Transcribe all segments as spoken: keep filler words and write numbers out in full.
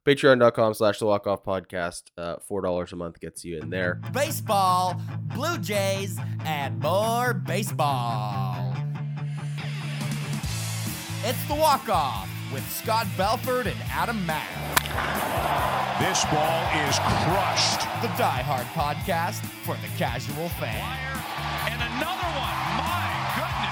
Patreon.com slash the walk off podcast. Uh, four dollars a month gets you in there. Baseball, Blue Jays, and more baseball. It's the walk off with Scott Belford and Adam Mack. This ball is crushed. The Die Hard podcast for the casual fan. And another one. My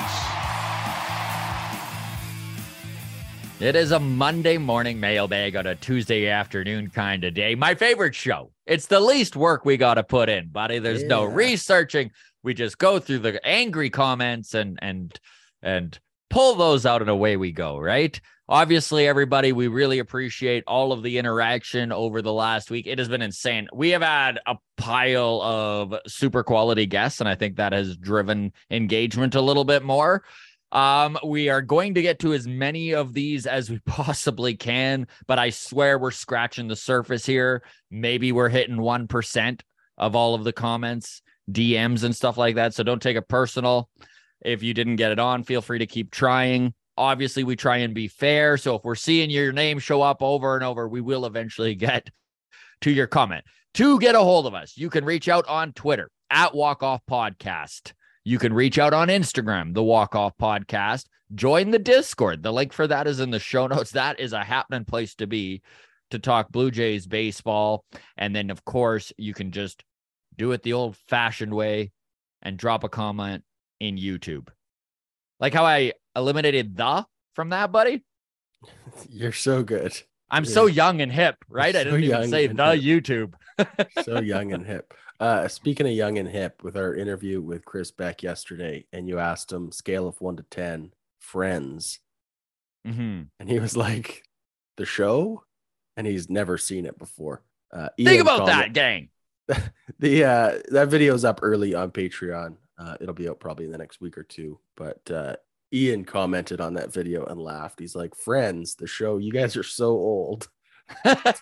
goodness. It is a Monday morning mailbag on a Tuesday afternoon kind of day. My favorite show. It's the least work we got to put in, buddy. There's yeah. no researching. We just go through the angry comments and and and pull those out and away we go, right? Obviously, everybody, we really appreciate all of the interaction over the last week. It has been insane. We have had a pile of super quality guests, and I think that has driven engagement a little bit more. Um, we are going to get to as many of these as we possibly can, but I swear we're scratching the surface here. Maybe we're hitting one percent of all of the comments, D Ms and stuff like that. So don't take it personal. If you didn't get it on, feel free to keep trying. Obviously, we try and be fair. So if we're seeing your name show up over and over, we will eventually get to your comment. To get a hold of us, you can reach out on Twitter at Walk Off Podcast. You can reach out on Instagram, the Walk Off Podcast. Join the Discord. The link for that is in the show notes. That is a happening place to be to talk Blue Jays baseball. And then, of course, you can just do it the old-fashioned way and drop a comment in YouTube. Like how I eliminated the from that, buddy. You're so good. I'm You're so young and hip, right? so I didn't even say the hip. YouTube. So young and hip. Uh, speaking of young and hip, with our interview with Chris Beck yesterday, and you asked him scale of one to ten, Friends, mm-hmm. and he was like, "The show," and he's never seen it before. Uh, Think Ian about comment- that, gang. the uh, that video's up early on Patreon. Uh, it'll be out probably in the next week or two. But uh, Ian commented on that video and laughed. He's like, "Friends, the show. You guys are so old." It's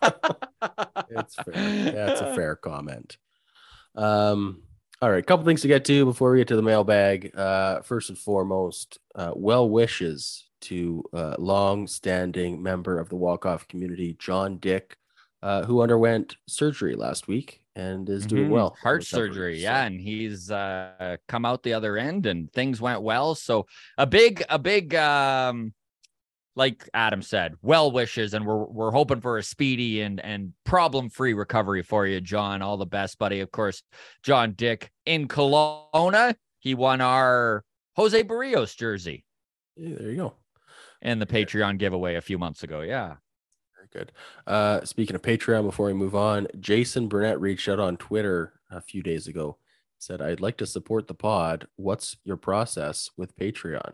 fair. Yeah, it's a fair comment. Um, all right, a couple things to get to before we get to the mailbag. Uh, first and foremost, uh, well wishes to uh, long-standing member of the walk-off community, John Dick, uh, who underwent surgery last week and is doing mm-hmm. well. Heart surgery, so. yeah, and he's uh, come out the other end, and things went well. So a big, a big. Um... Like Adam said, well wishes, and we're we're hoping for a speedy and and problem-free recovery for you, John. All the best, buddy. Of course, John Dick in Kelowna. He won our Jose Barrios jersey. Yeah, there you go. And the Patreon giveaway a few months ago. Yeah. Very good. Uh, speaking of Patreon, before we move on, Jason Burnett reached out on Twitter a few days ago. Said, "I'd like to support the pod. What's your process with Patreon?"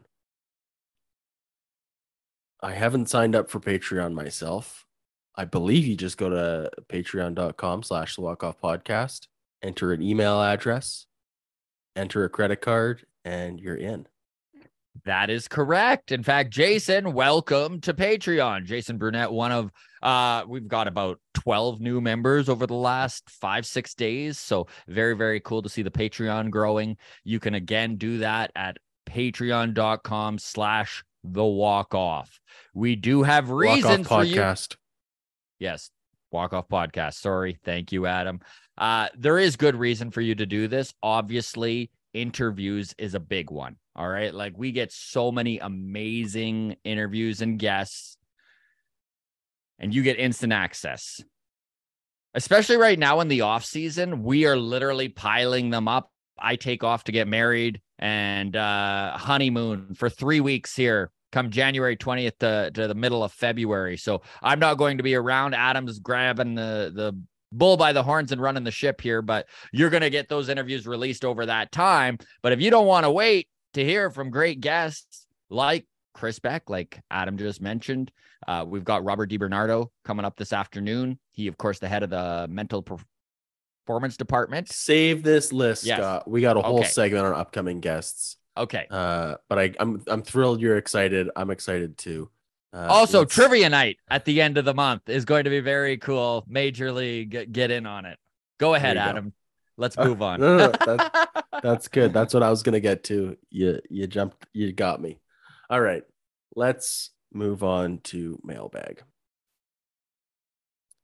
I haven't signed up for Patreon myself. I believe you just go to patreon.com slash the walk off podcast, enter an email address, enter a credit card, and you're in. That is correct. In fact, Jason, welcome to Patreon. Jason Burnett, one of, uh, we've got about twelve new members over the last five, six days. So very, very cool to see the Patreon growing. You can again do that at patreon.com slash the walk off. We do have reasons for you. Yes, walk off podcast. Sorry. Thank you, Adam. Uh, there is good reason for you to do this. Obviously, interviews is a big one. All right. Like we get so many amazing interviews and guests, and you get instant access. Especially right now in the off season, we are literally piling them up. I take off to get married and uh, honeymoon for three weeks here. Come January twentieth to, to the middle of February. So I'm not going to be around. Adam's grabbing the, the bull by the horns and running the ship here, but you're going to get those interviews released over that time. But if you don't want to wait to hear from great guests like Chris Beck, like Adam just mentioned, uh, we've got Robert DiBernardo coming up this afternoon. He, of course, the head of the mental performance department. Save this list, yes. Scott. We got a whole okay. segment on upcoming guests. Okay. Uh, but I, I'm I'm thrilled you're excited. I'm excited too. Uh, also, let's... trivia night at the end of the month is going to be very cool. Major League, get, get in on it. Go ahead, Adam. Go. Let's move on. no, no, no, that's, that's good. That's what I was gonna get to. You you jumped. You got me. All right. Let's move on to mailbag.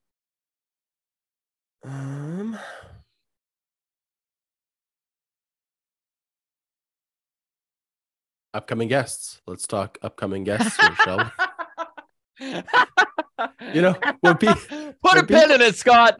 Um, upcoming guests. Let's talk upcoming guests here, shall we? You know, when pe- put when a pin people- in it, Scott.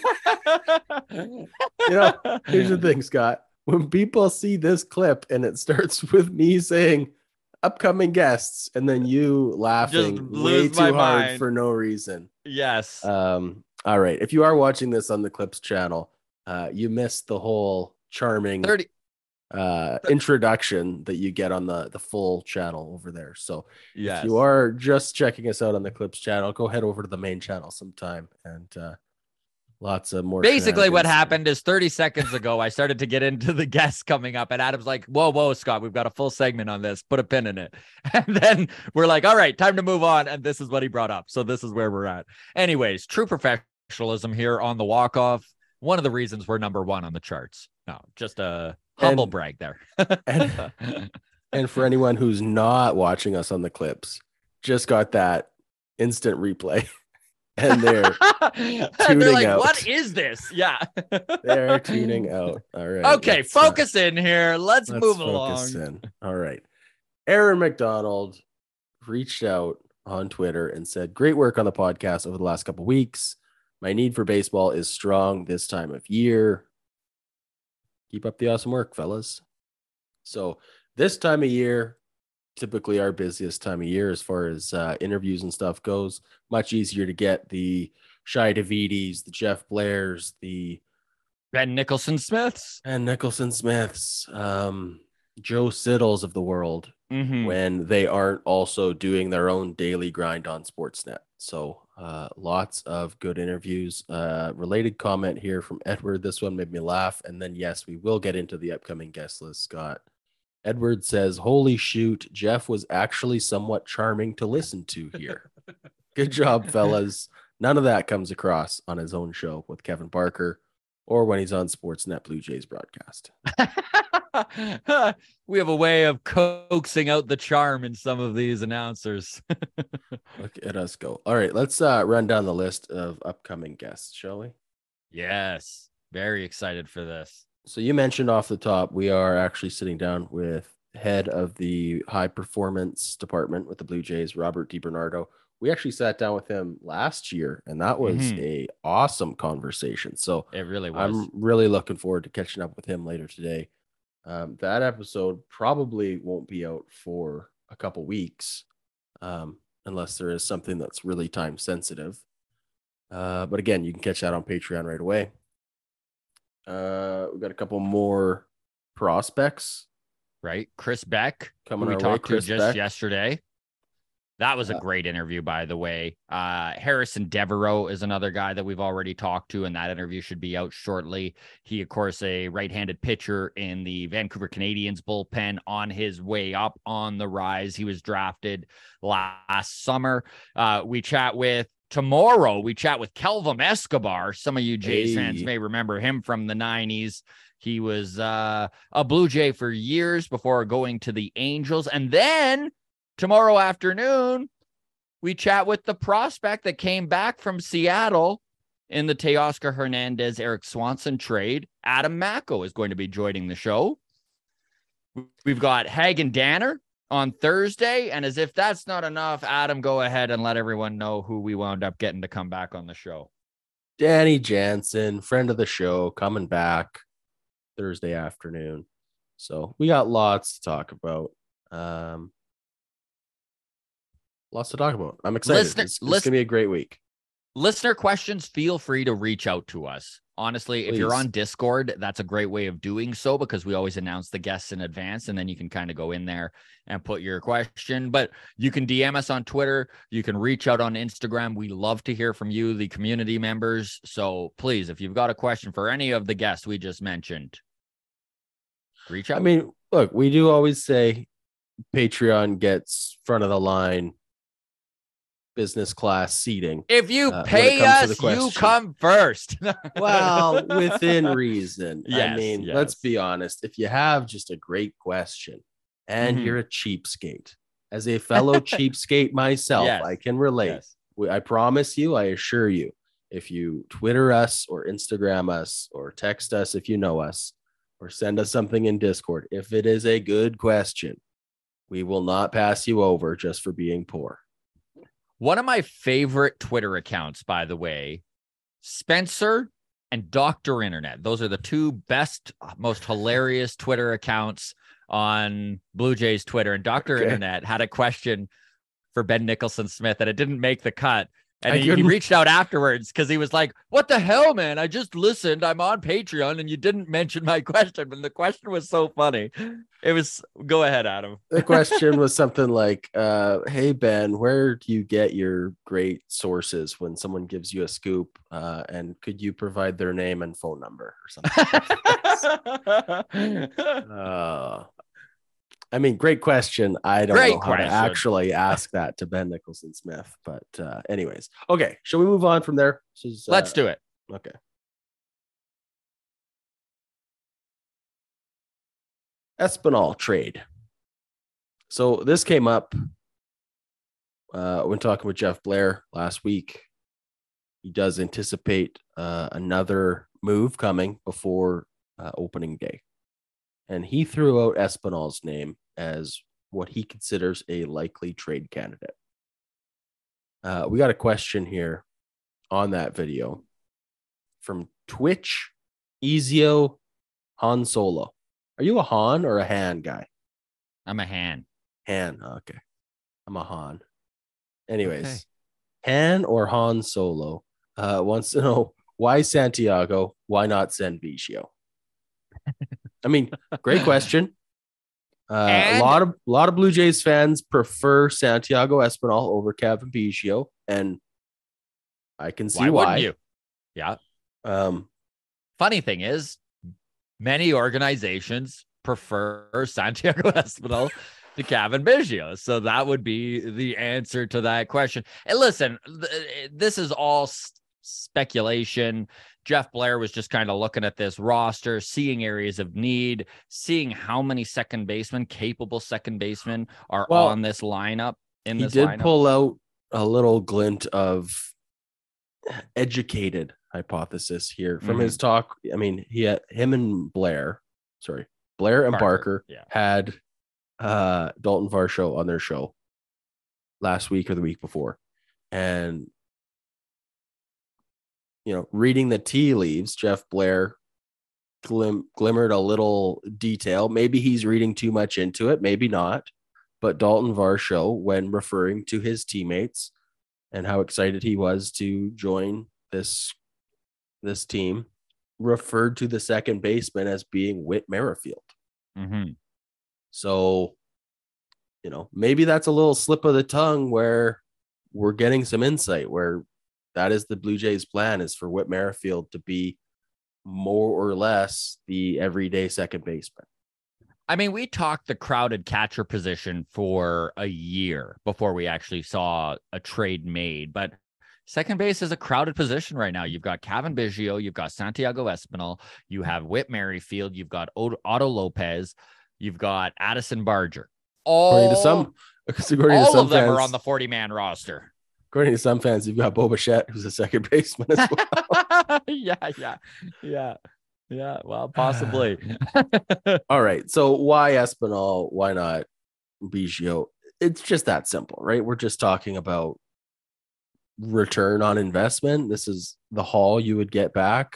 You know, here's the thing, Scott. When people see this clip and it starts with me saying upcoming guests and then you laughing Just way lose my too hard mind. for no reason. Yes. Um, all right. If you are watching this on the Clips channel, uh, you missed the whole charming thirty. uh, introduction that you get on the, the full channel over there. So Yes. if you are just checking us out on the Clips channel, go head over to the main channel sometime and uh, lots of more. Basically, what shenanigans. happened is thirty seconds ago, I started to get into the guests coming up, and Adam's like, whoa, whoa, Scott, we've got a full segment on this. Put a pin in it. And then we're like, all right, time to move on. And this is what he brought up. So this is where we're at. Anyways, true professionalism here on the walk-off. One of the reasons we're number one on the charts. No, just a humble And- brag there. and, and for anyone who's not watching us on the Clips, just got that instant replay. And they're And tuning they're like, out. what is this? Yeah. they're tuning out. All right. Okay, let's, uh, focus in here. Let's, let's move focus along. in. All right. Aaron McDonald reached out on Twitter and said, great work on the podcast over the last couple weeks. My need for baseball is strong this time of year. Keep up the awesome work, fellas. So this time of year, typically our busiest time of year as far as uh, interviews and stuff goes. Much easier to get the Shai Davidis, the Jeff Blairs, the Ben Nicholson Smiths. and Nicholson Smiths, um, Joe Siddles of the world, Mm-hmm. when they aren't also doing their own daily grind on Sportsnet. So uh, lots of good interviews. Uh, related comment here from Edward. This one made me laugh. And then, yes, we will get into the upcoming guest list, Scott. Edward says, holy shoot, Jeff was actually somewhat charming to listen to here. Good job, fellas. None of that comes across on his own show with Kevin Parker or when he's on Sportsnet Blue Jays broadcast. We have a way of coaxing out the charm in some of these announcers. Look at us go. All right, let's uh, run down the list of upcoming guests, shall we? Yes. Very excited for this. So you mentioned off the top, we are actually sitting down with head of the high performance department with the Blue Jays, Robert DiBernardo. We actually sat down with him last year, and that was Mhm. a awesome conversation. So It really was. I'm really looking forward to catching up with him later today. Um, that episode probably won't be out for a couple weeks, um, unless there is something that's really time sensitive. Uh, but again, you can catch that on Patreon right away. Uh, we got a couple more prospects Right? Chris Beck, who coming we our way. talked to Chris just Beck. yesterday. That was a Uh, great interview, by the way. Uh, Harrison Devereaux is another guy that we've already talked to, and that interview should be out shortly. He, of course, a right-handed pitcher in the Vancouver Canadians bullpen on his way up on the rise. He was drafted last summer. Uh, we chat with tomorrow. We chat with Kelvin Escobar. Some of you Jays Hey. fans may remember him from the nineties. He was uh, a Blue Jay for years before going to the Angels. And then tomorrow afternoon, we chat with the prospect that came back from Seattle in the Teoscar Hernandez, Eric Swanson trade. Adam Macko is going to be joining the show. We've got Hagen Danner on Thursday. And as if that's not enough, Adam, go ahead and let everyone know who we wound up getting to come back on the show. Danny Jansen, friend of the show, coming back Thursday afternoon. So we got lots to talk about. Um, lots to talk about. I'm excited. Listener- it's it's listen- going to be a great week. Listener questions, feel free to reach out to us. Honestly, if you're Please. on Discord, that's a great way of doing so because we always announce the guests in advance and then you can kind of go in there and put your question. But you can D M us on Twitter. You can reach out on Instagram. We love to hear from you, the community members. So please, if you've got a question for any of the guests we just mentioned, reach out. I mean, look, we do always say Patreon gets front of the line business class seating. if you uh, when it pay comes to the us, you question. come first. Well, within reason. I Yes, mean, yes. let's be honest. If you have just a great question and Mhm. you're a cheapskate, as a fellow cheapskate myself, Yes. I can relate. Yes. We- I promise you, I assure you, if you Twitter us or Instagram us or text us if you know us, or send us something in Discord, if it is a good question, we will not pass you over just for being poor. One of my favorite Twitter accounts, by the way, Spencer and Doctor Internet. Those are the two best, most hilarious Twitter accounts on Blue Jays Twitter. And Doctor Okay. Internet had a question for Ben Nicholson Smith, and it didn't make the cut. And he, he reached out afterwards because he was like, what the hell, man? I just listened. I'm on Patreon and you didn't mention my question. And the question was so funny. It was, go ahead, Adam. The question was something like, uh, hey, Ben, where do you get your great sources when someone gives you a scoop? Uh, and could you provide their name and phone number or something? uh, I mean, great question. I don't great know how question. to actually ask that to Ben Nicholson Smith. But uh, anyways, okay. Shall we move on from there? Is, uh, Let's do it. Okay. Espinal trade. So this came up uh, when talking with Jeff Blair last week. He does anticipate uh, another move coming before uh, opening day. And he threw out Espinal's name as what he considers a likely trade candidate. Uh, we got a question here on that video from Twitch, Ezio Han Solo. Are you a Han or a Han guy? I'm a Han. Han, okay. I'm a Han. Anyways, okay. Han or Han Solo uh, wants to know, why Santiago? Why not send Biggio? I mean, great question. Uh, and- a lot of a lot of Blue Jays fans prefer Santiago Espinal over Cavan Biggio, and I can see why. Why why. wouldn't you? Yeah. Um, Funny thing is, many organizations prefer Santiago Espinal to Cavan Biggio, so that would be the answer to that question. And listen, th- this is all s- speculation. Jeff Blair was just kind of looking at this roster, seeing areas of need, seeing how many second basemen, capable second basemen, are well, on this lineup. In he this did lineup. pull out a little glint of educated hypothesis here from mm-hmm. his talk. I mean, he had him and Blair, sorry, Blair and Barker, Barker yeah. had uh, Dalton Varsho on their show last week or the week before, and you know, reading the tea leaves, Jeff Blair glim- glimmered a little detail. Maybe he's reading too much into it, maybe not. But Dalton Varsho, when referring to his teammates and how excited he was to join this, this team, referred to the second baseman as being Whit Merrifield. Mm-hmm. So, you know, maybe that's a little slip of the tongue where we're getting some insight where that is the Blue Jays' plan, is for Whit Merrifield to be more or less the everyday second baseman. I mean, we talked the crowded catcher position for a year before we actually saw a trade made, but second base is a crowded position right now. You've got Cavan Biggio, you've got Santiago Espinal, you have Whit Merrifield, you've got Otto Lopez, you've got Addison Barger. All, according to some, according all to some of them fans, are on the forty-man roster. According to some fans, you've got Bo Bichette, who's a second baseman as well. yeah, yeah, yeah, yeah. Well, possibly. All right. So why Espinal? Why not Biggio? It's just that simple, right? We're just talking about return on investment. This is the haul you would get back,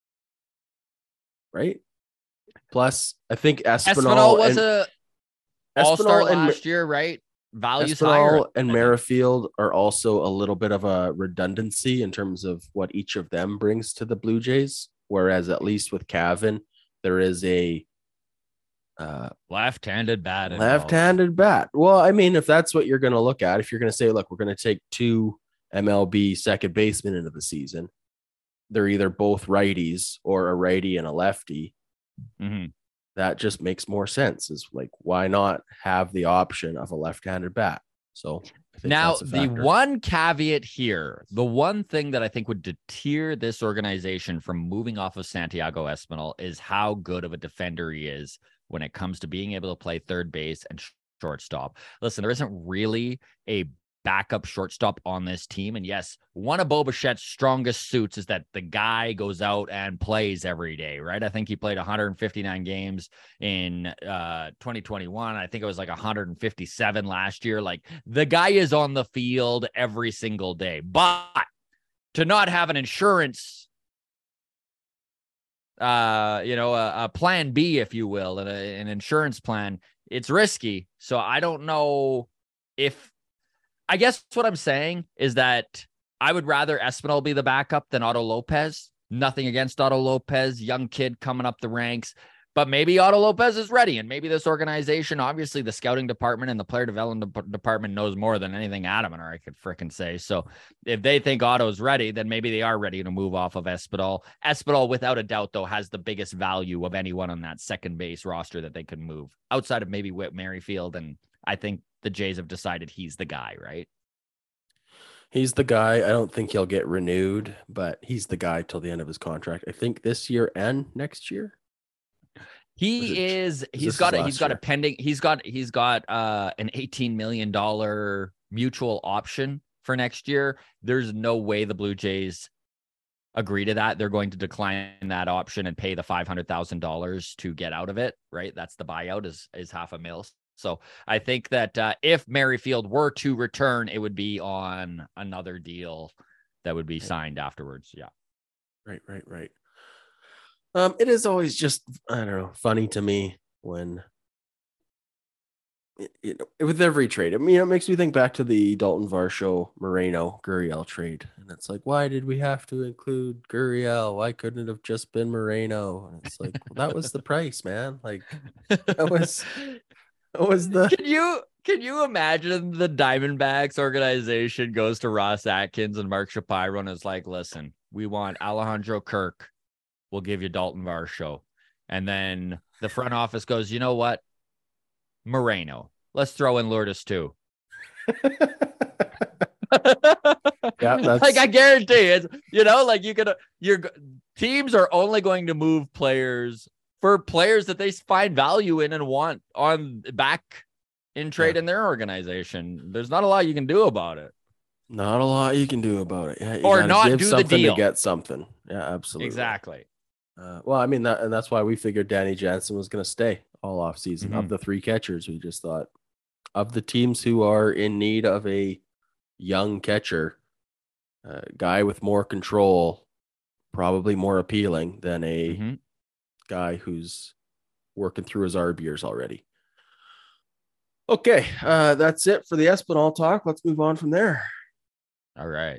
right? Plus, I think Espinal, Espinal was and, a all-star last year, right? Values Espinal higher. And Merrifield are also a little bit of a redundancy in terms of what each of them brings to the Blue Jays. Whereas at least with Cavan, there is a uh, left-handed bat. Left-handed involved. bat. Well, I mean, if that's what you're going to look at, if you're going to say, look, we're going to take two M L B second basemen into the season, they're either both righties or a righty and a lefty. Mm-hmm. That just makes more sense. Is like, why not have the option of a left-handed bat? So I think now that's a the one caveat here, the one thing that I think would deter this organization from moving off of Santiago Espinal is how good of a defender he is when it comes to being able to play third base and shortstop. Listen, there isn't really a backup shortstop on this team. And yes, one of Bo Bichette's strongest suits is that the guy goes out and plays every day, right? I think he played one hundred fifty-nine games in uh, twenty twenty-one. I think it was like one hundred fifty-seven last year. Like, the guy is on the field every single day. But to not have an insurance, uh, you know, a, a plan B, if you will, and a, an insurance plan, it's risky. So I don't know if, I guess what I'm saying is that I would rather Espinal be the backup than Otto Lopez. Nothing against Otto Lopez, young kid coming up the ranks, but maybe Otto Lopez is ready. And maybe this organization, obviously the scouting department and the player development department knows more than anything Adam and I could frickin' say. So if they think Otto's ready, then maybe they are ready to move off of Espinal. Espinal, without a doubt, though, has the biggest value of anyone on that second base roster that they could move outside of maybe Whit Merrifield. And I think the Jays have decided he's the guy, right? He's the guy. I don't think he'll get renewed, but he's the guy till the end of his contract. I think this year and next year. He is, he's got a, he's got a pending, he's got, he's got uh, an eighteen million dollars mutual option for next year. There's no way the Blue Jays agree to that. They're going to decline that option and pay the five hundred thousand dollars to get out of it, right? That's the buyout is, is half a mil. So I think that uh, if Merrifield were to return, it would be on another deal that would be signed afterwards. Yeah. Right, right, right. Um, it is always just, I don't know, funny to me when, you know, with every trade. I mean, it makes me think back to the Dalton Varsho Moreno Gurriel trade. And it's like, why did we have to include Gurriel? Why couldn't it have just been Moreno? And it's like, well, that was the price, man. Like, that was... What was the can you can you imagine the Diamondbacks organization goes to Ross Atkins and Mark Shapiro and is like, listen, we want Alejandro Kirk, we'll give you Dalton Varsho. And then the front office goes, you know what, Moreno, let's throw in Lourdes too. Yeah, that's... like I guarantee it's, you know, like you could, your teams are only going to move players for players that they find value in and want on back in trade yeah. in their organization. There's not a lot you can do about it. Not a lot you can do about it. Yeah, or not do the deal to get something. Yeah, absolutely. Exactly. Uh, well, I mean, that, and that's why we figured Danny Jansen was going to stay all off season. Mm-hmm. Of the three catchers, we just thought of the teams who are in need of a young catcher, a guy with more control, probably more appealing than a mm-hmm. guy who's working through his arb years already. Okay, uh, that's it for the Espinal talk. Let's move on from there. All right.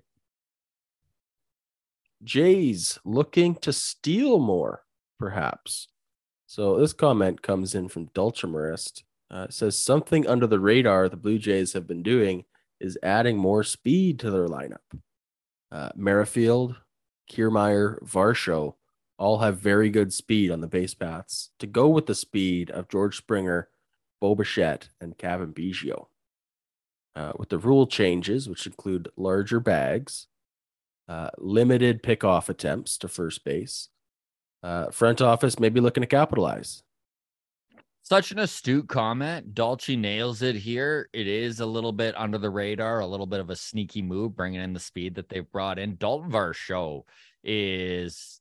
Jays looking to steal more, perhaps. So this comment comes in from Dulcimerist. Uh, it says something under the radar the Blue Jays have been doing is adding more speed to their lineup. Uh, Merrifield, Kiermaier, Varsho all have very good speed on the base paths to go with the speed of George Springer, Bo Bichette, and Cavan Biggio. Uh, with the rule changes, which include larger bags, uh, limited pickoff attempts to first base, uh, front office may be looking to capitalize. Such an astute comment. Dolce nails it here. It is a little bit under the radar, a little bit of a sneaky move, bringing in the speed that they've brought in. Dalton Varsho is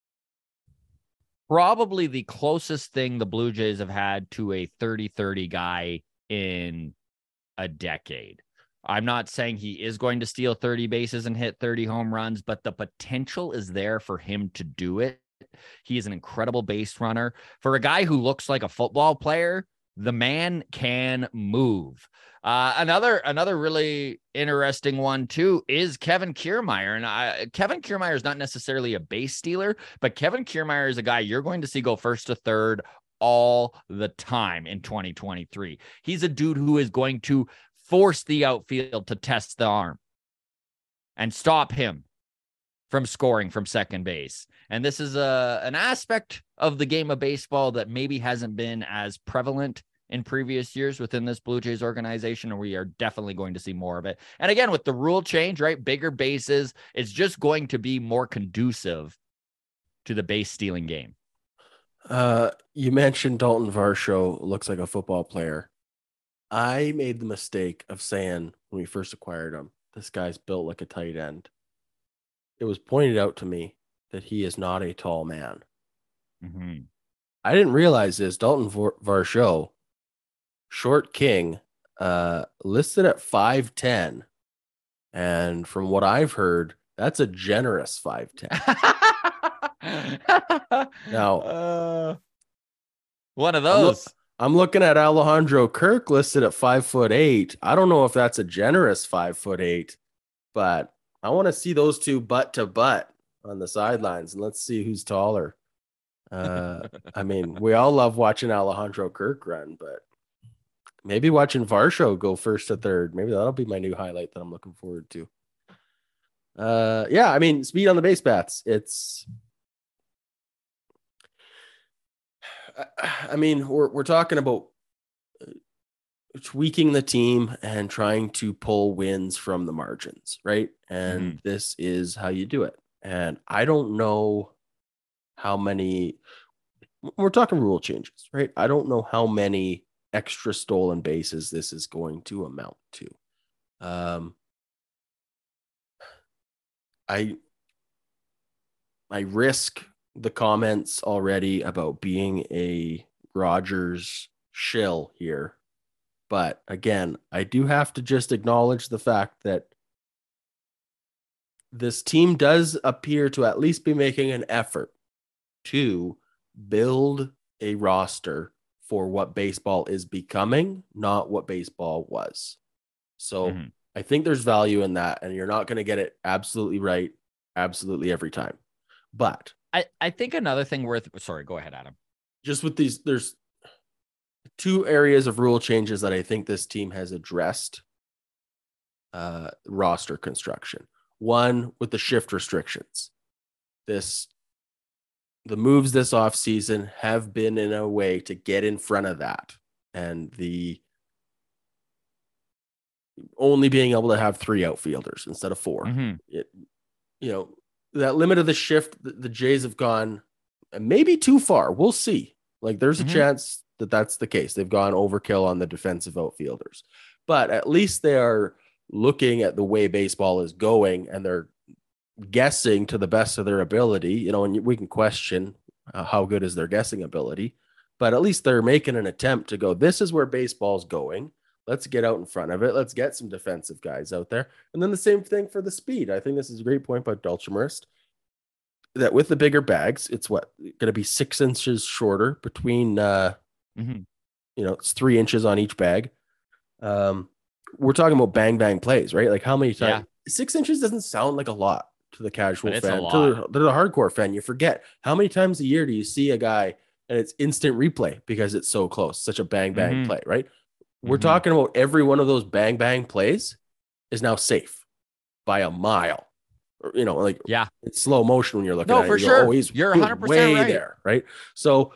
probably the closest thing the Blue Jays have had to a thirty thirty guy in a decade. I'm not saying he is going to steal thirty bases and hit thirty home runs, but the potential is there for him to do it. He is an incredible base runner. For a guy who looks like a football player, the man can move. Uh, another another really interesting one, too, is Kevin Kiermaier. And I, Kevin Kiermaier is not necessarily a base stealer, but Kevin Kiermaier is a guy you're going to see go first to third all the time in twenty twenty-three. He's a dude who is going to force the outfield to test the arm and stop him from scoring from second base. And this is a, an aspect of the game of baseball that maybe hasn't been as prevalent in previous years within this Blue Jays organization, and we are definitely going to see more of it. And again, with the rule change, right, bigger bases, it's just going to be more conducive to the base stealing game. Uh, you mentioned Dalton Varsho looks like a football player. I made the mistake of saying when we first acquired him. This guy's built like a tight end. It was pointed out to me that he is not a tall man. Mm-hmm. I didn't realize this. Dalton Varsho, short king, uh, listed at five ten. And from what I've heard, that's a generous five ten. Now, uh, one of I'm, those. look, I'm looking at Alejandro Kirk listed at five foot eight. I don't know if that's a generous five foot eight, but I want to see those two butt to butt on the sidelines, and let's see who's taller. Uh, I mean, we all love watching Alejandro Kirk run, but maybe watching Varsho go first to third. Maybe that'll be my new highlight that I'm looking forward to. Uh, yeah, I mean, speed on the base paths. It's, I mean, we're we're talking about tweaking the team and trying to pull wins from the margins, right? And mm-hmm. this is how you do it. And I don't know how many. We're talking rule changes, right? I don't know how many extra stolen bases this is going to amount to. Um, I I risk the comments already about being a Rodgers shill here. But again, I do have to just acknowledge the fact that this team does appear to at least be making an effort to build a roster for what baseball is becoming, not what baseball was. So mm-hmm. I think there's value in that, and you're not going to get it absolutely right, absolutely every time. But I, I think another thing worth, sorry, go ahead, Adam. Just with these, there's two areas of rule changes that I think this team has addressed uh, roster construction. One, with the shift restrictions. This, the moves this offseason have been in a way to get in front of that. And the only being able to have three outfielders instead of four. Mm-hmm. It, you know, that limit of the shift, the, the Jays have gone maybe too far. We'll see. Like, there's a mm-hmm. chance that that's the case. They've gone overkill on the defensive outfielders. But at least they are looking at the way baseball is going, and they're guessing to the best of their ability. You know, and we can question uh, how good is their guessing ability, but at least they're making an attempt to go, this is where baseball's going. Let's get out in front of it. Let's get some defensive guys out there. And then the same thing for the speed. I think this is a great point by Dulcimurst, that with the bigger bags, it's what, going to be six inches shorter between, uh, mm-hmm. you know, it's three inches on each bag. Um, we're talking about bang, bang plays, right? Like, how many times? Yeah. Six inches doesn't sound like a lot to the casual fan. To the, to the hardcore fan, you forget how many times a year do you see a guy and it's instant replay because it's so close, such a bang, bang mm-hmm. play, right? We're mm-hmm. talking about every one of those bang, bang plays is now safe by a mile. Or, you know, like, yeah, it's slow motion when you're looking no, at for it. You sure. go, oh, he's, you're he's one hundred percent way right. there, right? So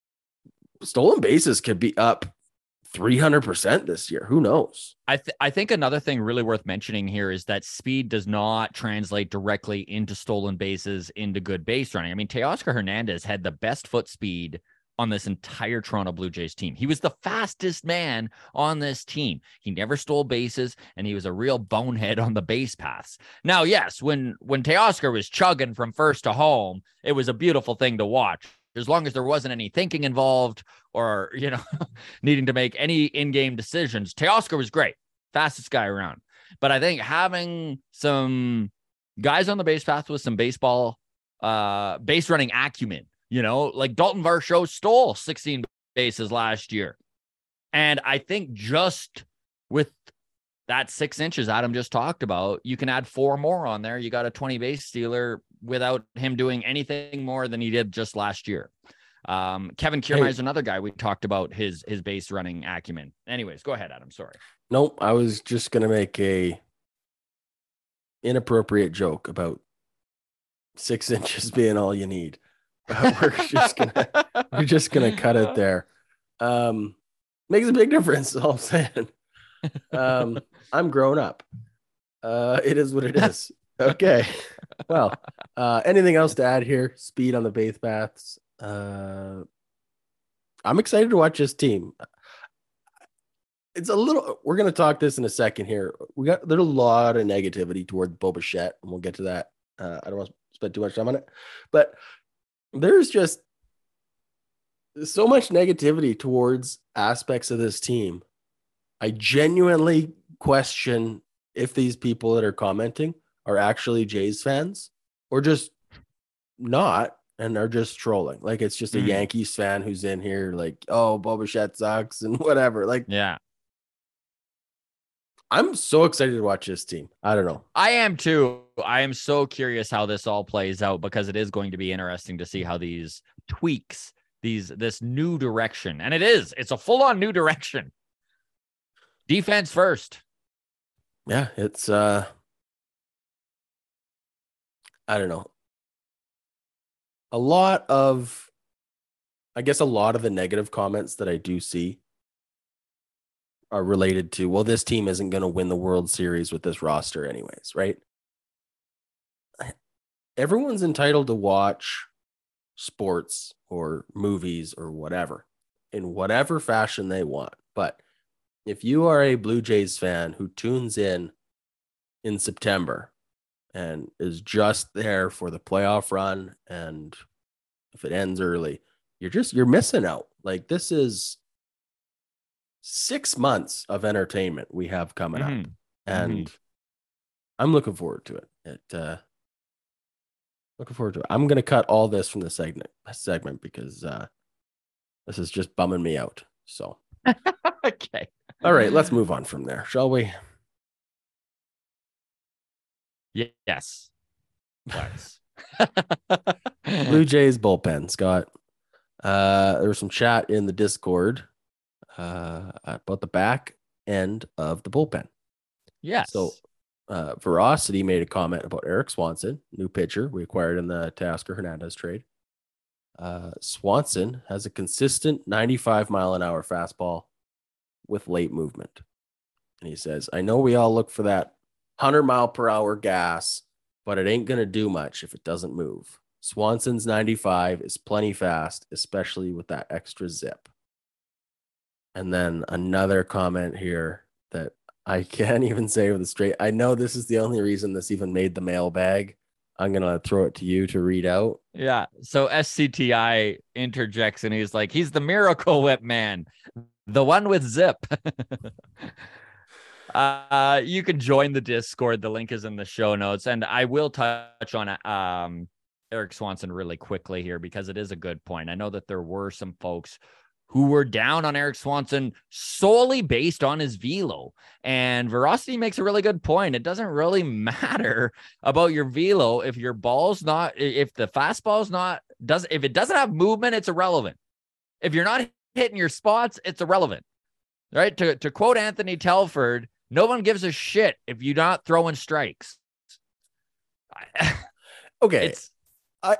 stolen bases could be up three hundred percent this year. Who knows? I th- I think another thing really worth mentioning here is that speed does not translate directly into stolen bases, into good base running. I mean, Teoscar Hernandez had the best foot speed on this entire Toronto Blue Jays team. He was the fastest man on this team. He never stole bases, and he was a real bonehead on the base paths. Now, yes, when when Teoscar was chugging from first to home, it was a beautiful thing to watch. As long as there wasn't any thinking involved or, you know, needing to make any in-game decisions, Teoscar was great. Fastest guy around. But I think having some guys on the base path with some baseball, uh, base running acumen, you know, like Dalton Varsho stole sixteen bases last year. And I think just with that six inches Adam just talked about, you can add four more on there. You got a twenty base stealer without him doing anything more than he did just last year. Um, Kevin Kiermaier hey. is another guy. We talked about his, his base running acumen. Anyways, go ahead, Adam. Sorry. Nope. I was just going to make a inappropriate joke about six inches being all you need. But we're just gonna we're just gonna cut it there. Um, makes a big difference. All I'm saying. Um, I'm grown up. Uh, it is what it is. Okay. Well, uh, anything else to add here? Speed on the base paths. Uh, I'm excited to watch this team. it's a little, we're going to talk this in a second here. We got there's a lot of negativity toward Bo Bichette, and we'll get to that. Uh, I don't want to spend too much time on it, but there's just so much negativity towards aspects of this team. I genuinely question if these people that are commenting are actually Jays fans or just not and are just trolling. Like it's just a mm. Yankees fan who's in here like, oh, Bo Bichette sucks and whatever. Like, yeah. I'm so excited to watch this team. I don't know. I am too. I am so curious how this all plays out because it is going to be interesting to see how these tweaks, these this new direction, and it is, it's a full-on new direction. Defense first. Yeah, it's uh I don't know. A lot of I guess a lot of the negative comments that I do see are related to, well, this team isn't going to win the World Series with this roster anyways, right? Everyone's entitled to watch sports or movies or whatever in whatever fashion they want. But if you are a Blue Jays fan who tunes in in September and is just there for the playoff run, and if it ends early, you're just, you're missing out. Like this is six months of entertainment we have coming mm-hmm. up, and mm-hmm. I'm looking forward to it. It, uh, looking forward to it. I'm going to cut all this from the segment segment because uh, this is just bumming me out. So, okay. All right, let's move on from there, shall we? Yes. Let's. Blue Jays bullpen, Scott. Uh, there was some chat in the Discord uh, about the back end of the bullpen. Yes. So, uh, Veracity made a comment about Eric Swanson, new pitcher we acquired in the Teoscar Hernandez trade. Uh, Swanson has a consistent ninety-five mile an hour fastball with late movement. And he says, I know we all look for that one hundred mile per hour gas, but it ain't going to do much if it doesn't move. Swanson's ninety-five is plenty fast, especially with that extra zip. And then another comment here that I can't even say with a straight. I know this is the only reason this even made the mailbag. I'm going to throw it to you to read out. Yeah. So S C T I interjects and he's like, he's the Miracle Whip man, the one with zip. uh, you can join the Discord. The link is in the show notes. And I will touch on um, Eric Swanson really quickly here because it is a good point. I know that there were some folks who were down on Eric Swanson solely based on his velo. And Veracity makes a really good point. It doesn't really matter about your velo if your ball's not, if the fastball's not, does if it doesn't have movement, it's irrelevant. If you're not hitting your spots, it's irrelevant. Right? To, to quote Anthony Telford, no one gives a shit if you're not throwing strikes. Okay. It's, I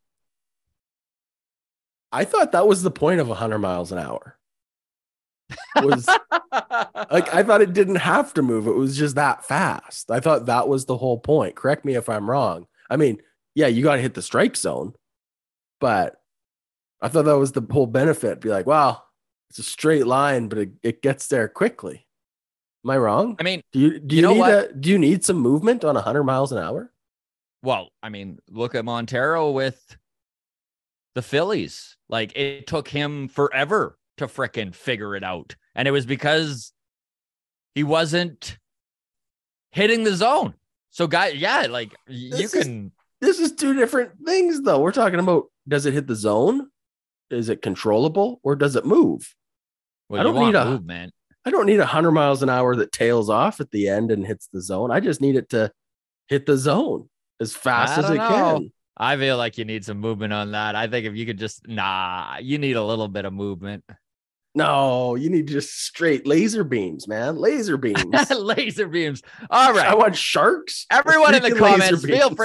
I thought that was the point of one hundred miles an hour. Was like I thought it didn't have to move. It was just that fast. I thought that was the whole point. Correct me if I'm wrong. I mean, yeah, you got to hit the strike zone, but I thought that was the whole benefit. Be like, wow, it's a straight line, but it, it gets there quickly. Am I wrong? I mean, do you do you, you know need what? A, do you need some movement on one hundred miles an hour? Well, I mean, look at Montero with the Phillies. Like it took him forever to frickin' figure it out. And it was because he wasn't hitting the zone. So guy, yeah, like you this can, is, this is two different things though. We're talking about, does it hit the zone? Is it controllable or does it move? Well, I don't need a movement. I don't need a hundred miles an hour that tails off at the end and hits the zone. I just need it to hit the zone as fast as it know. can. I feel like you need some movement on that. I think if you could just, nah, you need a little bit of movement. No, you need just straight laser beams, man. Laser beams. Laser beams. All right. I want sharks. Everyone in the comments, feel free.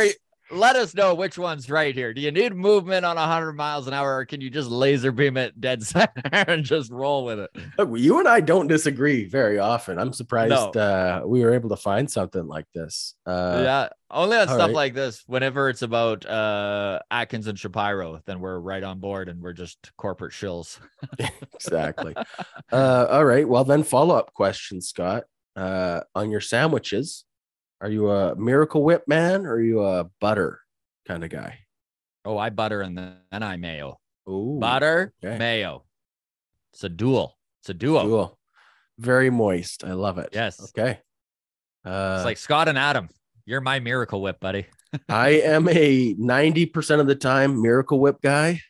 let us know which one's right here. Do you need movement on one hundred miles an hour, or can you just laser beam it dead center and just roll with it? Look, you and I don't disagree very often. I'm surprised No. uh, we were able to find something like this. Uh, Yeah, only on all stuff right. like this. Whenever it's about uh, Atkins and Shapiro, then we're right on board and we're just corporate shills. Exactly. Uh, all right. Well, then follow up question, Scott. Uh, on your sandwiches, are you a Miracle Whip man or are you a butter kind of guy? Oh, I butter and then I mayo. Ooh, Butter, okay. mayo. It's a duel. It's a duo. Cool. Very moist. I love it. Yes. Okay. Uh, It's like Scott and Adam. You're my Miracle Whip, buddy. I am a ninety percent of the time Miracle Whip guy.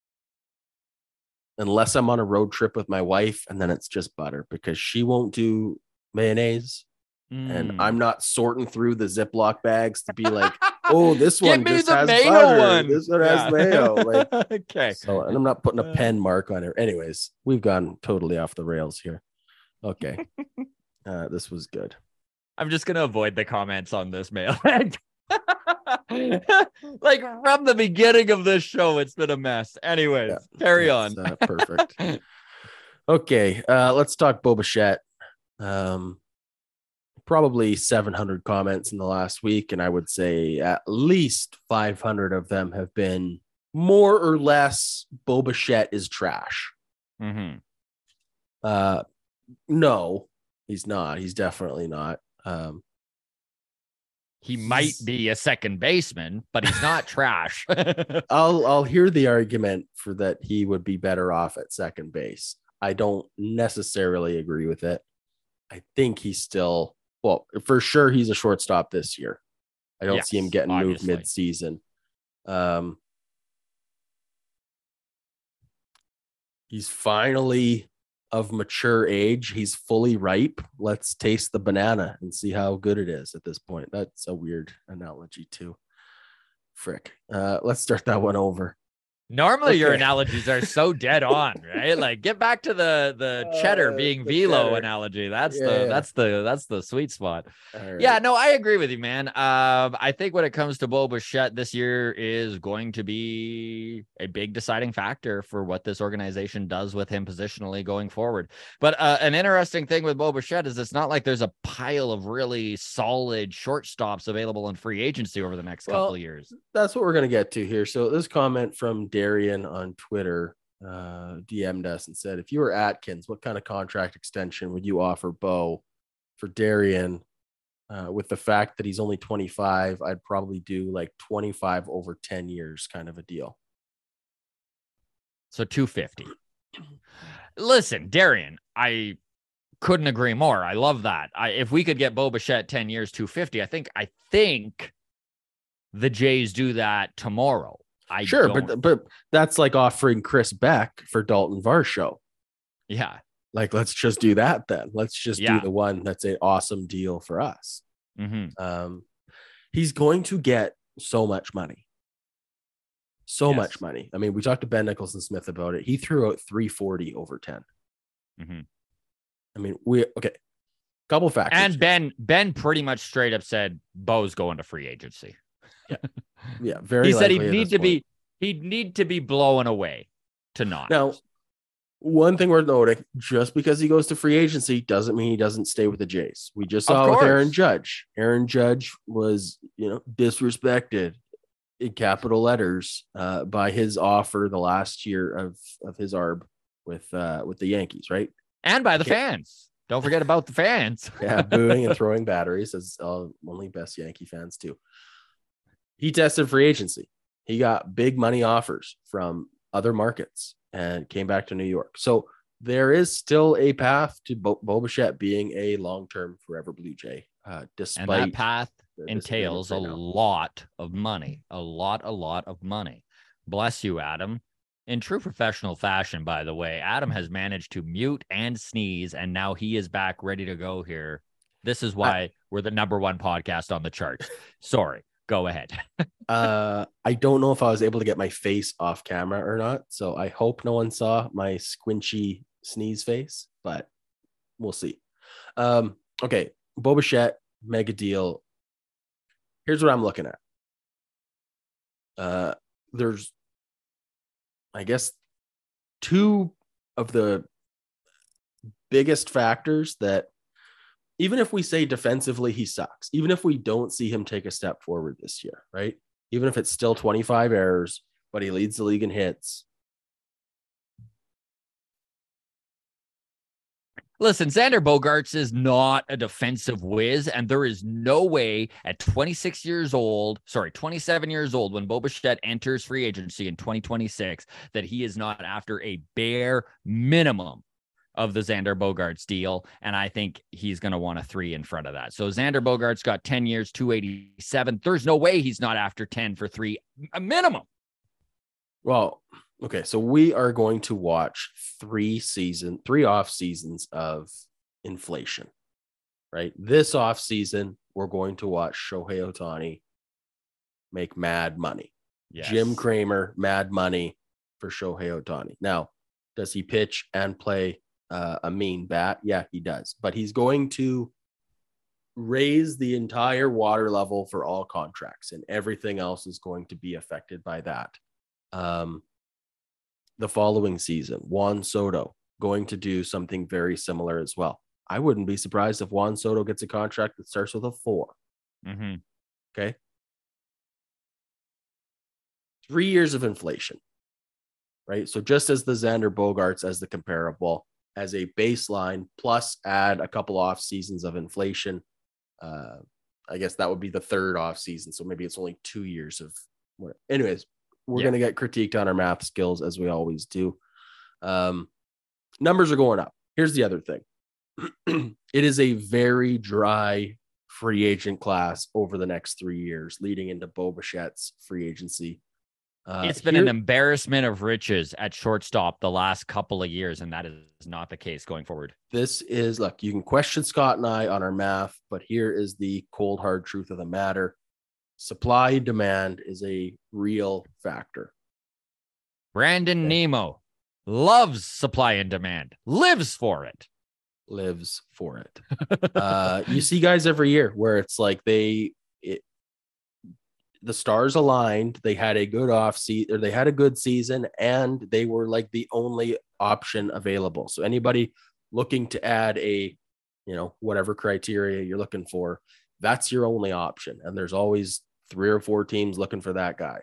Unless I'm on a road trip with my wife, and then it's just butter because she won't do mayonnaise. And Mm. I'm not sorting through the Ziploc bags to be like, oh, this Give one me just the has mayo butter. one. This one Yeah. has mayo. Like, okay. so, and I'm not putting a Uh. pen mark on it. Anyways, we've gone totally off the rails here. Okay. uh, this was good. I'm just gonna avoid the comments on this mail. Like from the beginning of this show, it's been a mess. Anyways, Yeah, carry on. that's, uh, perfect. Okay. Uh, let's talk Bo Bichette. Um, probably seven hundred comments in the last week, and I would say at least five hundred of them have been more or less Bo Bichette is trash. Mm-hmm. Uh, no, he's not. He's definitely not. Um, He might be a second baseman, but he's not trash. I'll I'll hear the argument for that he would be better off at second base. I don't necessarily agree with it. I think he's still, well, for sure he's a shortstop this year. I don't see him Yes, getting obviously. moved mid-season. Um, he's finally of mature age. He's fully ripe. Let's taste the banana and see how good it is at this point. That's a weird analogy too. Frick. Uh, let's start that one over. Normally, your Okay. analogies are so dead on, right? Like, get back to the the cheddar Uh, being the velo cheddar. analogy. That's Yeah, the yeah. that's the that's the sweet spot. All right. Yeah, no, I agree with you, man. Um, I think when it comes to Bo Bichette, this year is going to be a big deciding factor for what this organization does with him positionally going forward. But uh, an interesting thing with Bo Bichette is it's not like there's a pile of really solid shortstops available in free agency over the next Well, couple of years. That's what we're going to get to here. So this comment from Darian on Twitter uh, D M'd us and said, if you were Atkins, what kind of contract extension would you offer Bo? For Darian, uh, with the fact that he's only twenty-five, I'd probably do like twenty-five over ten years kind of a deal. So two fifty. Listen, Darian, I couldn't agree more. I love that. I, if we could get Bo Bichette ten years, two fifty, I think, I think the Jays do that tomorrow. I Sure, don't- but but that's like offering Chris Beck for Dalton Varsho. yeah, Like, let's just do that then. Let's just Yeah. do the one that's an awesome deal for us. hmm Um, he's going to get so much money. So Yes. much money. I mean, we talked to Ben Nicholson Smith about it. He threw out three forty over ten. hmm I mean, we okay. Couple factors. and Ben Ben pretty much straight up said Bo's going to free agency. yeah, very. He said he'd likely at need this to point. be he'd need to be blown away to not. Now, one thing worth noting: just because he goes to free agency doesn't mean he doesn't stay with the Jays. We just Of saw with Aaron course. Judge. Aaron Judge was, you know, disrespected in capital letters uh, by his offer the last year of of his arb with uh, with the Yankees, right? and by the Okay. fans. Don't forget about the fans. Yeah, booing and throwing batteries as uh, only best Yankee fans do. He tested free agency. He got big money offers from other markets and came back to New York. So there is still a path to Bo, Bo Bichette being a long-term forever Blue Jay, uh, despite And that path the entails a disagreements right now. lot of money, a lot, a lot of money. Bless you, Adam. In true professional fashion, by the way, Adam has managed to mute and sneeze, and now he is back ready to go here. This is why we're the number one podcast on the charts. Sorry, go ahead. Uh, I don't know if I was able to get my face off camera or not, so I hope no one saw my squinchy sneeze face, but we'll see. Um, okay, Bo Bichette, mega deal. Here's what I'm looking at. Uh, there's, I guess, two of the biggest factors that, even if we say defensively he sucks, even if we don't see him take a step forward this year, right? Even if it's still twenty-five errors, but he leads the league in hits. Listen, Xander Bogaerts is not a defensive whiz, and there is no way at twenty-six years old, sorry, twenty-seven years old, when Bo Bichette enters free agency in twenty twenty-six, that he is not after a bare minimum of the Xander Bogaerts deal, and I think he's going to want a three in front of that. So Xander Bogaerts got ten years, two eighty-seven. There's no way he's not after ten for three, a minimum. Well, okay, so we are going to watch three season, three off seasons of inflation, right? This off season, we're going to watch Shohei Ohtani make mad money. Yes. Jim Cramer, mad money for Shohei Ohtani. Now, does he pitch and play uh, a mean bat? Yeah, he does. But he's going to raise the entire water level for all contracts, and everything else is going to be affected by that. Um, the following season, Juan Soto going to do something very similar as well. I wouldn't be surprised if Juan Soto gets a contract that starts with a four. Mm-hmm. Okay. Three years of inflation, right? So just as the Xander Bogaerts as the comparable, as a baseline, plus add a couple off seasons of inflation. Uh, I guess that would be the third off season. So maybe it's only two years of what. Anyways, we're Yeah. going to get critiqued on our math skills as we always do. Um, numbers are going up. Here's the other thing. It is a very dry free agent class over the next three years, leading into Bo Bichette's free agency. Uh, It's been here, an embarrassment of riches at shortstop the last couple of years, and that is not the case going forward. This is, look, you can question Scott and I on our math, but here is the cold, hard truth of the matter. Supply demand is a real factor. Brandon Okay. Nemo loves supply and demand, lives for it. Lives for it. uh, you see guys every year where it's like they, it, the stars aligned. They had a good off season, or they had a good season, and they were like the only option available. So anybody looking to add a, you know, whatever criteria you're looking for, that's your only option. And there's always three or four teams looking for that guy.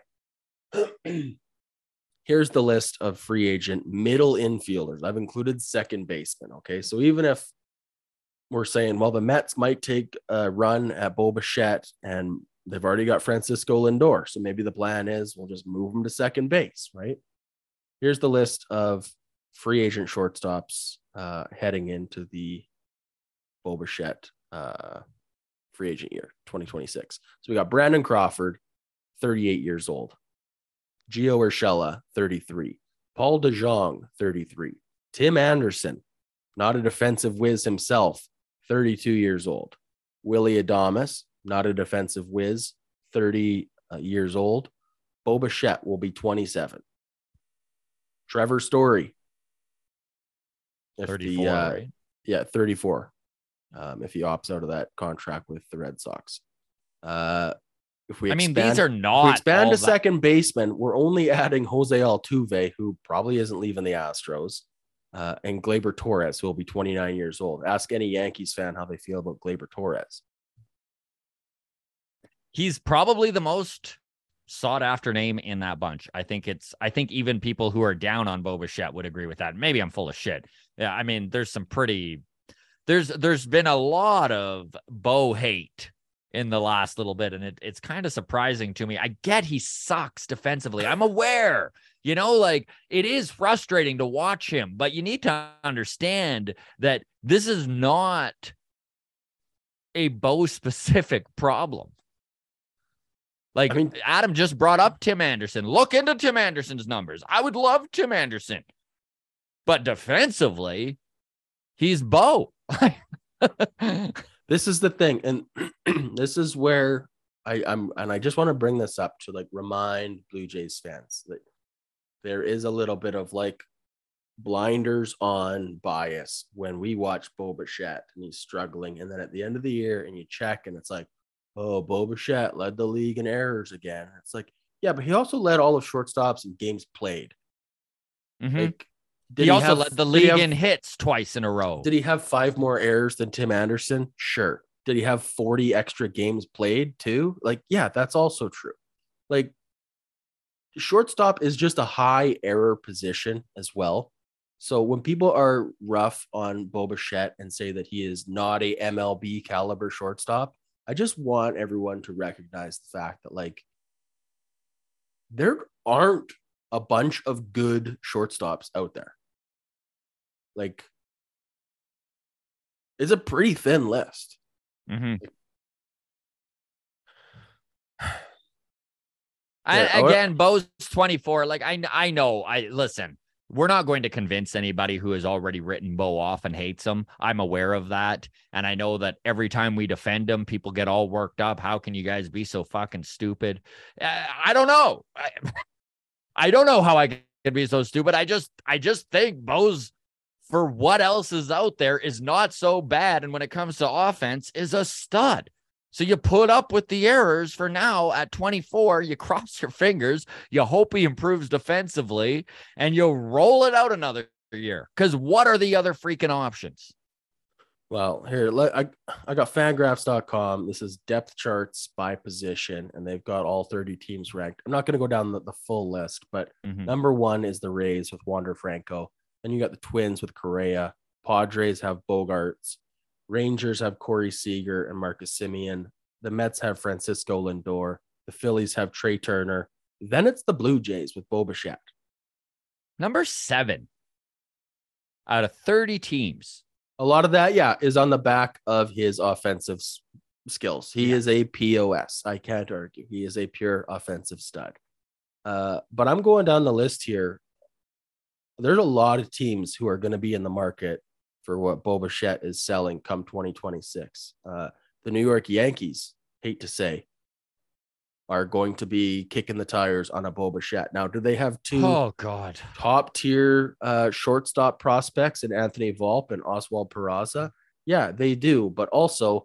Here's the list of free agent middle infielders. I've included second baseman. Okay. So even if we're saying, well, the Mets might take a run at Bo Bichette and they've already got Francisco Lindor, so maybe the plan is we'll just move him to second base, right? Here's the list of free agent shortstops uh, heading into the Bo Bichette uh, free agent year, twenty twenty-six. So we got Brandon Crawford, thirty-eight years old. Gio Urshela, thirty-three. Paul DeJong, thirty-three. Tim Anderson, not a defensive whiz himself, thirty-two years old. Willie Adames, not a defensive whiz, thirty uh, years old. Bo Bichette will be twenty-seven. Trevor Story. If thirty-four, the, uh, right? Yeah, thirty-four. Um, if he opts out of that contract with the Red Sox. Uh, if we I mean, expand, these are if we not expand all to that- second baseman, we're only adding Jose Altuve, who probably isn't leaving the Astros, uh, and Gleyber Torres, who will be twenty-nine years old. Ask any Yankees fan how they feel about Gleyber Torres. He's probably the most sought after name in that bunch. I think it's, I think even people who are down on Bo Bichette would agree with that. Maybe I'm full of shit. Yeah. I mean, there's some pretty, there's, there's been a lot of Bo hate in the last little bit. And it, it's kind of surprising to me. I get he sucks defensively. I'm aware, you know, like it is frustrating to watch him, but you need to understand that this is not a Bo specific problem. Like, I mean, Adam just brought up Tim Anderson. Look into Tim Anderson's numbers. I would love Tim Anderson. But defensively, he's Bo. this is the thing. And this is where I, I'm, and I just want to bring this up to like remind Blue Jays fans that there is a little bit of like blinders on bias when we watch Bo Bichette and he's struggling. And then at the end of the year and you check and it's like, oh, Bo Bichette led the league in errors again. It's like, Yeah, but he also led all of shortstops in games played. Mm-hmm. Like, he, he also have, led the did league he have, in hits twice in a row. Did he have five more errors than Tim Anderson? Sure. Did he have forty extra games played too? Like, yeah, that's also true. Like, shortstop is just a high error position as well. So when people are rough on Bo Bichette and say that he is not a M L B caliber shortstop, I just want everyone to recognize the fact that, like, there aren't a bunch of good shortstops out there. Like, it's a pretty thin list. Mm-hmm. Yeah, And again, Bo's twenty-four. Like, I, I know. I listen. We're not going to convince anybody who has already written Bo off and hates him. I'm aware of that, and I know that every time we defend him, people get all worked up. How can you guys be so fucking stupid? Uh, I don't know. I, I don't know how I could be so stupid. I just, I just think Bo's, for what else is out there, is not so bad, and when it comes to offense, is a stud. So you put up with the errors for now at twenty-four. You cross your fingers. You hope he improves defensively, and you'll roll it out another year. Because what are the other freaking options? Well, here, I, I got Fangraphs dot com. This is depth charts by position, and they've got all thirty teams ranked. I'm not going to go down the, the full list, but mm-hmm. number one is the Rays with Wander Franco. Then you got the Twins with Correa. Padres have Bogarts. Rangers have Corey Seager and Marcus Semien. The Mets have Francisco Lindor. The Phillies have Trey Turner. Then it's the Blue Jays with Bo Bichette. Number seven out of thirty teams. A lot of that, yeah, is on the back of his offensive s- skills. He yeah. is a P O S. I can't argue. He is a pure offensive stud. Uh, but I'm going down the list here. There's a lot of teams who are going to be in the market for what Bo Bichette is selling come twenty twenty-six. Uh, the New York Yankees, hate to say, are going to be kicking the tires on a Bo Bichette. Now, do they have two oh, God. top tier uh, shortstop prospects in Anthony Volpe and Oswald Peraza? Yeah, they do. But also,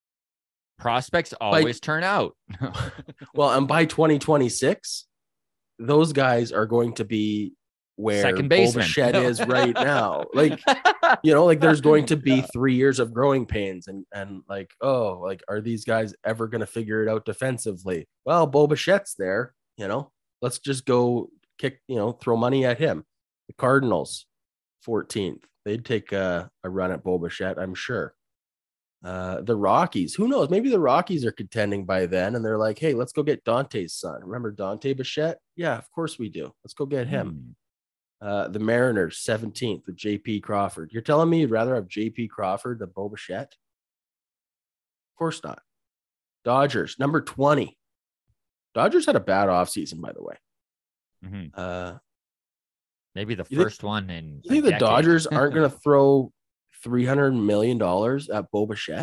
prospects always by, turn out. Well, and by twenty twenty-six, those guys are going to be where second baseman Bo Bichette is right now. Like, you know, like there's going to be three years of growing pains and, and like, oh, like, are these guys ever going to figure it out defensively? Well, Bo Bichette's there, you know, let's just go kick, you know, throw money at him. The Cardinals, fourteenth, they'd take a, a run at Bo Bichette, I'm sure. Uh, the Rockies, who knows? Maybe the Rockies are contending by then and they're like, hey, let's go get Dante's son. Remember Dante Bichette? Yeah, of course we do. Let's go get him. Hmm. Uh, the Mariners, seventeenth with J P Crawford. You're telling me you'd rather have J P Crawford than Bo Bichette? Of course not. Dodgers, number twenty. Dodgers had a bad offseason, by the way. Mm-hmm. Uh, Maybe the first think, one in. You think the Dodgers aren't going to throw three hundred million dollars at Bo Bichette?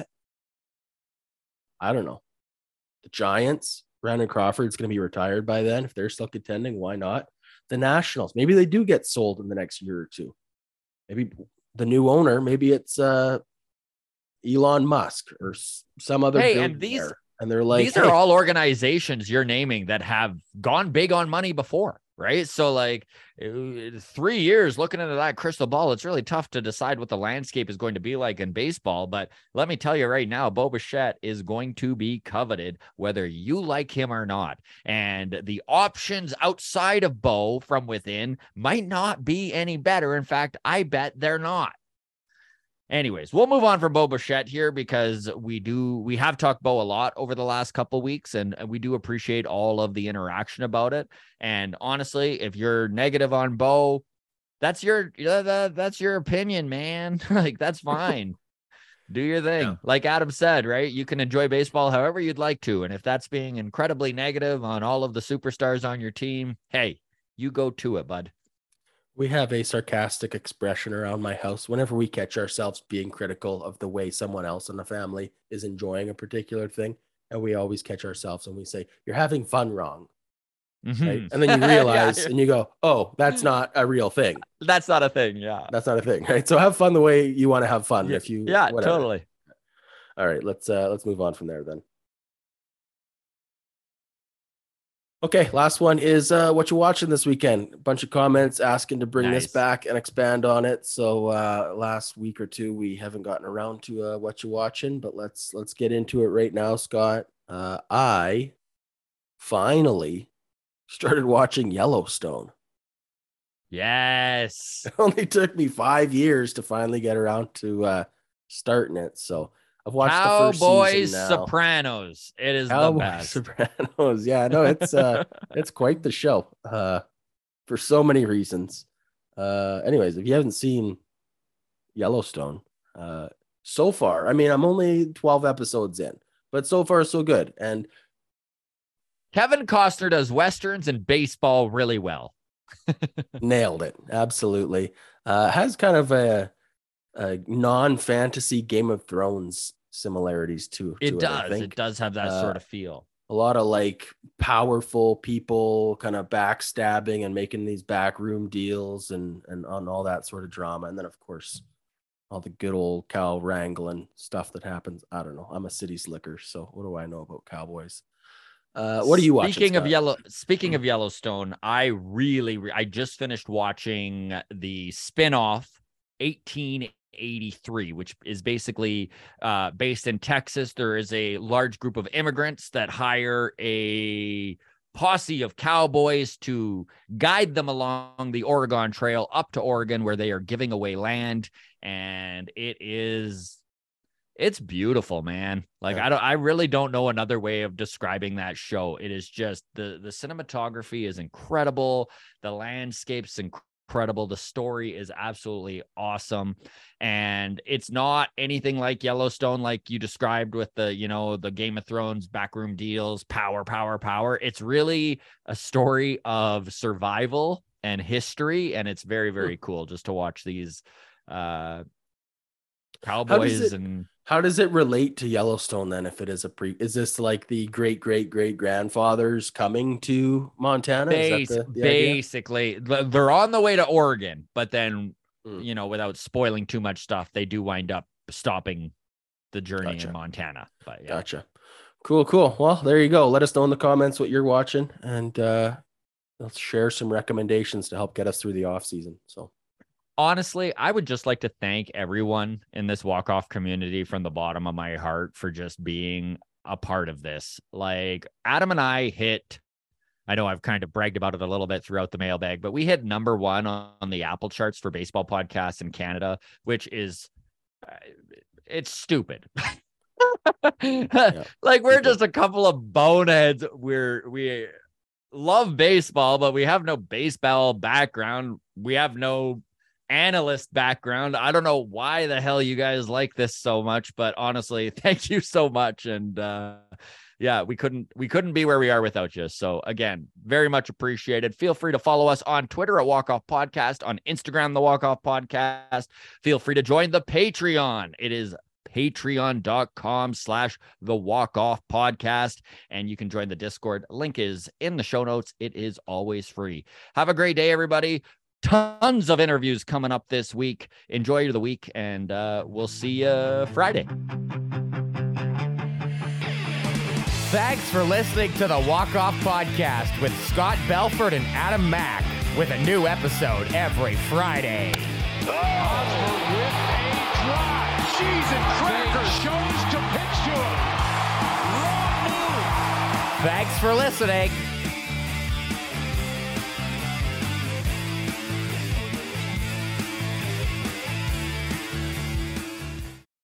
I don't know. The Giants, Brandon Crawford's going to be retired by then. If they're still contending, why not? The Nationals, maybe they do get sold in the next year or two. Maybe the new owner, maybe it's uh, Elon Musk or some other. Hey, and these, and they're like, these hey. are all organizations you're naming that have gone big on money before, right? So, like, three years looking into that crystal ball, it's really tough to decide what the landscape is going to be like in baseball. But let me tell you right now, Bo Bichette is going to be coveted, whether you like him or not. And the options outside of Bo from within might not be any better. In fact, I bet they're not. Anyways, we'll move on from Bo Bichette here because we do we have talked Bo a lot over the last couple of weeks, and we do appreciate all of the interaction about it. And honestly, if you're negative on Bo, that's your that's your opinion, man. Like, that's fine. Do your thing. Yeah. Like Adam said, right? You can enjoy baseball however you'd like to, and if that's being incredibly negative on all of the superstars on your team, hey, you go to it, bud. We have a sarcastic expression around my house whenever we catch ourselves being critical of the way someone else in the family is enjoying a particular thing. And we always catch ourselves and we say, you're having fun wrong. Mm-hmm. Right? And then you realize yeah. and you go, oh, that's not a real thing. That's not a thing. Yeah. That's not a thing. Right. So have fun the way you want to have fun. Yeah. If you, yeah, whatever. Totally. All right. Let's, uh, let's move on from there then. Okay, last one is uh, what you watching this weekend. A bunch of comments asking to bring Nice. this back and expand on it. So uh, last week or two, we haven't gotten around to uh, what you watching, but let's let's get into it right now, Scott. Uh, I finally started watching Yellowstone. Yes. It only took me five years to finally get around to uh, starting it. So I've watched Cowboys, the first season now. Sopranos. It is Cowboys, the best. Sopranos. Yeah, no, it's uh, it's quite the show uh, for so many reasons. Uh, anyways, if you haven't seen Yellowstone uh, so far, I mean, I'm only twelve episodes in, but so far so good. And Kevin Costner does Westerns and baseball really well. nailed it. Absolutely. Uh, has kind of a, a non-fantasy Game of Thrones similarities to, to It it, does. I think. It does have that Uh, sort of feel. A lot of like powerful people kind of backstabbing and making these backroom deals and, and on all that sort of drama. And then of course, all the good old cow wrangling stuff that happens. I don't know. I'm a city slicker, so what do I know about cowboys? Uh, what are you watching? Speaking of Scott? yellow, speaking of Yellowstone, I really, re- I just finished watching the spinoff eighteen eighty-three, which is basically uh, based in Texas. There is a large group of immigrants that hire a posse of cowboys to guide them along the Oregon Trail up to Oregon, where they are giving away land, and it is. It's beautiful, man. Like Yeah. I don't I really don't know another way of describing that show. It is just the the cinematography is incredible, the landscape's incredible, the story is absolutely awesome. And it's not anything like Yellowstone like you described with the, you know, the Game of Thrones backroom deals, power, power, power. It's really a story of survival and history, and it's very very cool just to watch these uh cowboys it- and How does it relate to Yellowstone then? If it is a pre, is this like the great great great grandfathers coming to Montana? Base, is that the, the idea? basically th- they're on the way to Oregon, but then Mm. you know, without spoiling too much stuff, they do wind up stopping the journey Gotcha. in Montana. But yeah, Gotcha. Cool, cool. Well, there you go. Let us know in the comments what you're watching, and uh, let's share some recommendations to help get us through the off season. So. honestly, I would just like to thank everyone in this walk-off community from the bottom of my heart for just being a part of this. Like Adam and I hit, I know I've kind of bragged about it a little bit throughout the mailbag, but we hit number one on, on the Apple charts for baseball podcasts in Canada, which is, uh, it's stupid. Yeah. Like we're People- just a couple of boneheads. We're, we love baseball, but we have no baseball background. We have no analyst background. I don't know why the hell you guys like this so much, but honestly, thank you so much. And uh yeah, we couldn't we couldn't be where we are without you. So again, very much appreciated. Feel free to follow us on Twitter at Walk Off Podcast, on Instagram, the Walk Off Podcast. Feel free to join the Patreon. It is patreon.com slash the Walk Off Podcast. And you can join the Discord. Link is in the show notes. It is always free. Have a great day, everybody. Tons of interviews coming up this week. Enjoy the week, and uh, we'll see you Friday. Thanks for listening to the Walk Off Podcast with Scott Belford and Adam Mack, with a new episode every Friday. Osborne with a drive. Cheese and crackers. Shows to pitch to him. Wrong move. Thanks for listening.